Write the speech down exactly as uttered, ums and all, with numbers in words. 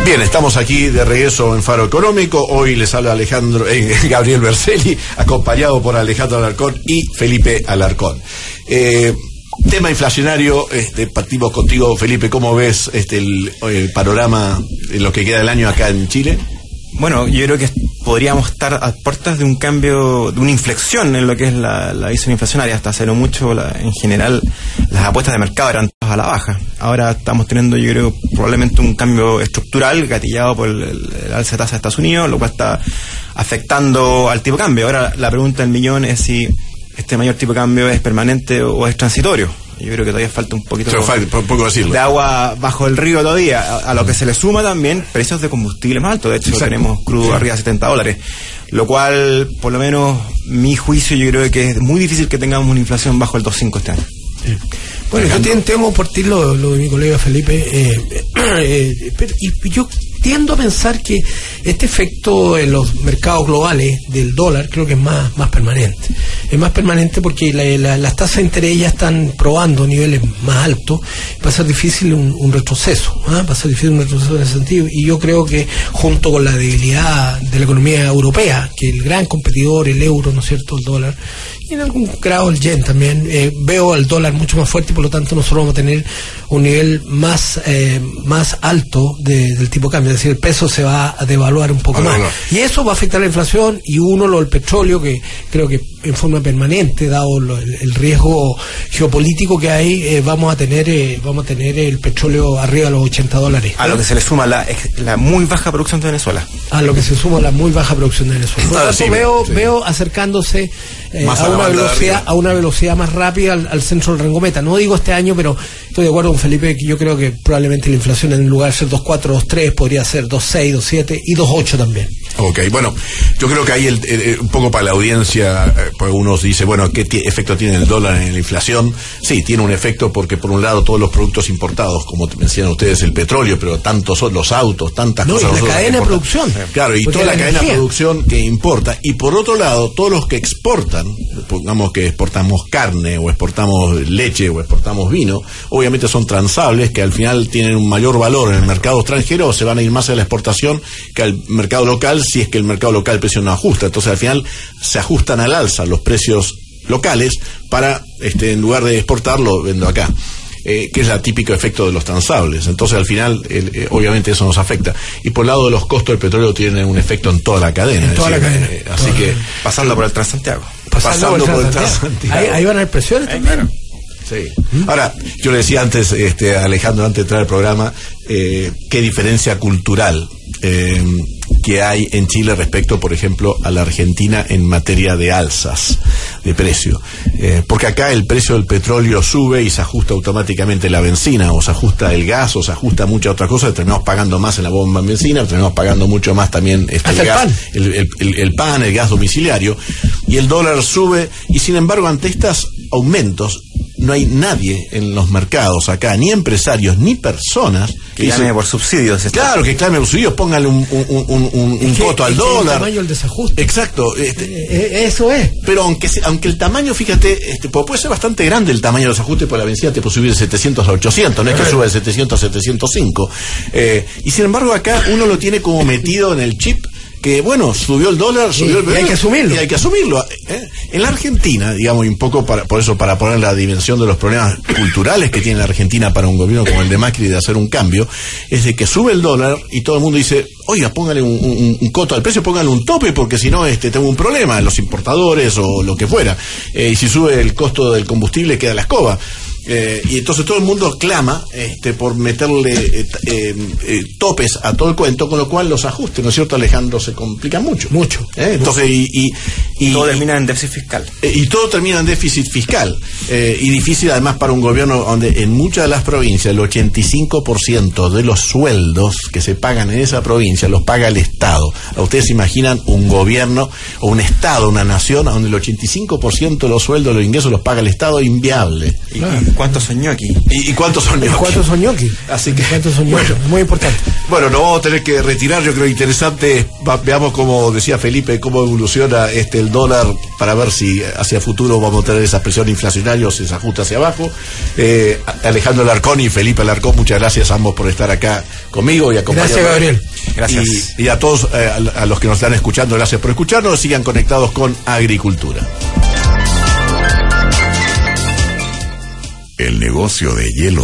Bien, estamos aquí de regreso en Faro Económico. Hoy les habla Alejandro, eh, Gabriel Berzelli, acompañado por Alejandro Alarcón y Felipe Alarcón. Eh, tema inflacionario, este, partimos contigo, Felipe. ¿Cómo ves este el, el panorama en lo que queda del año acá en Chile? Bueno, yo creo que podríamos estar a puertas de un cambio, de una inflexión en lo que es la, la visión inflacionaria. Hasta hace no mucho, la, en general, las apuestas de mercado eran todas a la baja. Ahora estamos teniendo, yo creo, probablemente un cambio estructural gatillado por el, el, el alza de tasa de Estados Unidos, lo cual está afectando al tipo de cambio. Ahora la pregunta del millón es si este mayor tipo de cambio es permanente o es transitorio. Yo creo que todavía falta un poquito Pero falta, un poco de agua bajo el río todavía, a, a lo que se le suma también precios de combustible más altos. De hecho, exacto, tenemos crudo sí. arriba de setenta dólares, lo cual, por lo menos, mi juicio, yo creo que es muy difícil que tengamos una inflación bajo el dos punto cinco este año. Sí. Bueno, yo tengo, tengo por ti lo, lo de mi colega Felipe, eh, eh, pero, y yo tiendo a pensar que este efecto en los mercados globales del dólar creo que es más, más permanente. Es más permanente porque la, la, las tasas de interés ya están probando niveles más altos. Va a ser difícil un, un retroceso, ¿eh? va a ser difícil un retroceso en ese sentido. Y yo creo que junto con la debilidad de la economía europea, que el gran competidor, el euro, ¿no es cierto?, el dólar, y en algún grado el yen también, eh, veo al dólar mucho más fuerte y por lo tanto nosotros vamos a tener un nivel más eh, más alto de, del tipo de cambio, es decir, el peso se va a devaluar un poco ah, más no, no. y eso va a afectar la inflación. Y uno, lo del petróleo, que creo que en forma permanente, dado lo, el, el riesgo geopolítico que hay, eh, vamos a tener eh, vamos a tener el petróleo arriba de los ochenta dólares. A lo que se le suma la, la muy baja producción de Venezuela. A lo que se suma la muy baja producción de Venezuela. Por lo tanto, ah, sí, veo, sí. veo acercándose eh, a una velocidad a una velocidad más rápida al, al centro del rango meta. No digo este año, pero estoy de acuerdo con Felipe, que yo creo que probablemente la inflación, en lugar de ser dos punto cuatro, dos punto tres, podría ser dos punto seis, dos punto siete y dos punto ocho también. Ok, bueno, yo creo que ahí el, el, un poco para la audiencia, eh, pues uno dice, bueno, ¿qué t- efecto tiene el dólar en la inflación? Sí, tiene un efecto porque por un lado todos los productos importados, como mencionan ustedes, el petróleo, pero tantos son los autos, tantas no, cosas. Y la cadena de producción. Claro, y toda la, la cadena de producción que importa. Y por otro lado, todos los que exportan, pongamos que exportamos carne o exportamos leche o exportamos vino, obviamente son transables que al final tienen un mayor valor en el mercado extranjero, o se van a ir más a la exportación que al mercado local, si es que el mercado local el precio no ajusta. Entonces al final se ajustan al alza los precios locales para, este, en lugar de exportarlo, vendo acá. Eh, que es el típico efecto de los transables. Entonces al final el, eh, obviamente eso nos afecta. Y por el lado de los costos del petróleo tienen un efecto en toda la cadena. En toda decir, la cadena. Eh, así que cadena. Pasando por el Transantiago. Pasando, pasando por el Transantiago. Ahí, ahí van a haber presiones también. Claro. Sí. Ahora, yo le decía antes, este, a Alejandro, antes de entrar al programa, eh, qué diferencia cultural eh, que hay en Chile respecto, por ejemplo, a la Argentina en materia de alzas de precio. Eh, porque acá el precio del petróleo sube y se ajusta automáticamente la benzina, o se ajusta el gas, o se ajusta muchas otras cosas, terminamos pagando más en la bomba en benzina, terminamos pagando mucho más también este, el, el gas, pan. El, el, el, el pan, el gas domiciliario, y el dólar sube, y sin embargo, ante estos aumentos, no hay nadie en los mercados acá, ni empresarios, ni personas que clame por subsidios. Claro, que clame por subsidios, póngale un, un, un, un, un coto al dólar. El tamaño del desajuste. Exacto. Este, eh, eso es. Pero aunque aunque el tamaño, fíjate, este, puede ser bastante grande el tamaño del desajuste, por la benzina te puede subir de setecientos a ochocientos, no es que sube de setecientos a setecientos cinco. Eh, y sin embargo acá uno lo tiene como metido en el chip, que bueno, subió el dólar, subió el y hay que asumirlo. Y hay que asumirlo. ¿eh? En la Argentina, digamos, y un poco para, por eso, para poner la dimensión de los problemas culturales que tiene la Argentina para un gobierno como el de Macri de hacer un cambio, es de que sube el dólar y todo el mundo dice, oiga, póngale un, un, un coto al precio, póngale un tope, porque si no, este, tengo un problema, los importadores o lo que fuera. Eh, y si sube el costo del combustible, queda la escoba. Eh, y entonces todo el mundo clama este, por meterle eh, eh, eh, topes a todo el cuento, con lo cual los ajustes, ¿no es cierto, Alejandro? Se complican mucho. Mucho. ¿Eh? Entonces, y, y, y todo termina en déficit fiscal. Eh, y todo termina en déficit fiscal. Eh, y difícil además para un gobierno donde en muchas de las provincias el ochenta y cinco por ciento de los sueldos que se pagan en esa provincia los paga el Estado. ¿A ustedes se imaginan un gobierno o un Estado, una nación, donde el ochenta y cinco por ciento de los sueldos, los ingresos los paga el Estado? Inviable. Claro. ¿Cuántos son ñoqui? ¿Y, y cuántos son ñoqui? ¿Cuántos son ñoqui? Así que, ¿Cuántos son ñoqui? Muy importante. Bueno, nos vamos a tener que retirar. Yo creo interesante. Va, veamos cómo decía Felipe, cómo evoluciona este el dólar para ver si hacia futuro vamos a tener esa presión inflacionaria o si se ajusta hacia abajo. Eh, Alejandro Alarcón y Felipe Alarcón, muchas gracias a ambos por estar acá conmigo y acompañarnos. Gracias, Gabriel. Gracias. Y, y a todos, eh, a, a los que nos están escuchando, gracias por escucharnos. Sigan conectados con Agricultura. El negocio de hielo